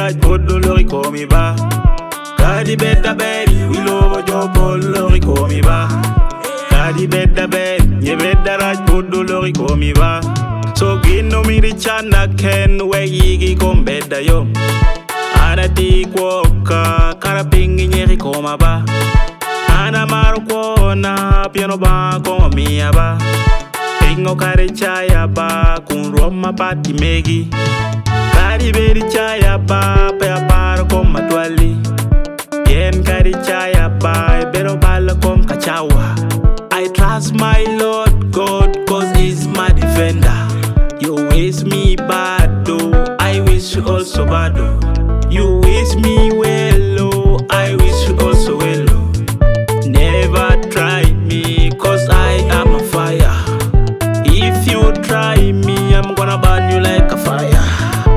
raj podo lori komi ba. Kadi beda bedi wilo jopo lori komi ba. Kadi beda bedi nye beda raj podo lori komi ba. So gino miri chana ken we yigi kom beda yo. Ana di kwoka karapingi nyeri koma ba. Ana maru kwona piano ba koma mia ba. Ingo kari chaya ba kun roma pati megi. Kari beri chaya ba pe aparo kom matwali. Yen kari chaya ba bero bala kom kachawa. I trust my Lord God cause he's my defender. You wish me bad though, I wish you also bad though. You wish me well oh, I wish you also well oh. Never try me cause I am a fire. If you try me, I'm gonna burn you like a fire.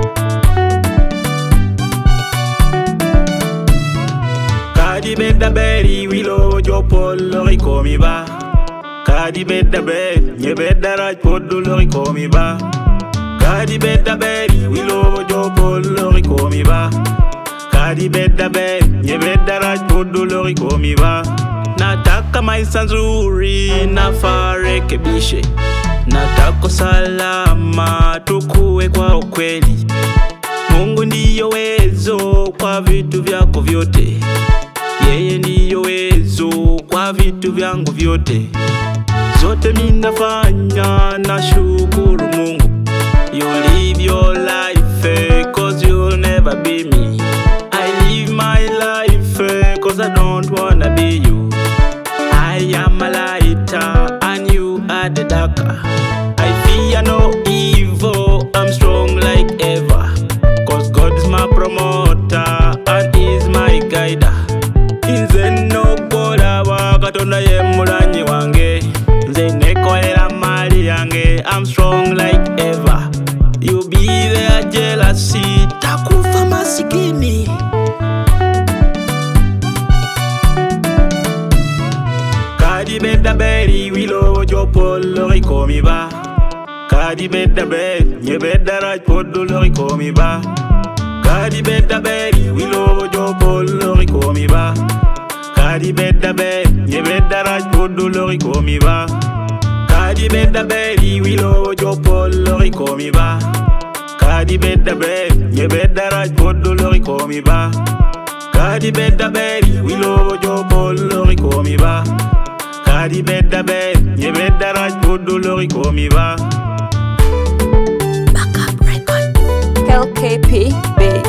Kadi beda bedi wilo jopo lori komi ba. Kadi beda bedi nye beda raj podo lori komi ba. Kadi beda bedi wilo jopo lori komi ba. Kadi beda bedi nye beda raj podo lori komi ba. Nataka maisha nzuri nafarekebishe. Nataka salama tukue kwa ukweli. Mungu ndiyo wezo kwa vitu vyako vyote. Yeye ndiyo wezo kwa vitu vyangu vyote. Zote minafanya na shukuru Mungu. You live your life cause you'll never be me. I live my life cause I don't wanna be you. I am a lighter and you are the darker. I fear no evil, I'm strong like ever. Cause God is my promoter and is my guider. Inze no boda wakatonda ye mulanyi wange. Nze nekolera mali yange, I'm strong like ever. You be there jealousy, takufa masikini. Kadi beda bedi wilo jopo lori komi ba. Kadi beda bedi nye beda raj podo lori komi ba. Kadi beda bedi wilo jopo lori komi ba. Kadi beda bedi nye beda raj podo lori komi ba. Kadi beda bedi wilo jopo lori komi ba. Kadi beda bedi nye beda raj podo lori komi ba. Kadi beda bedi wilo jopo lori komi ba. Kadi beda bedi nye beda raj podo lori komi ba. LKP, babe.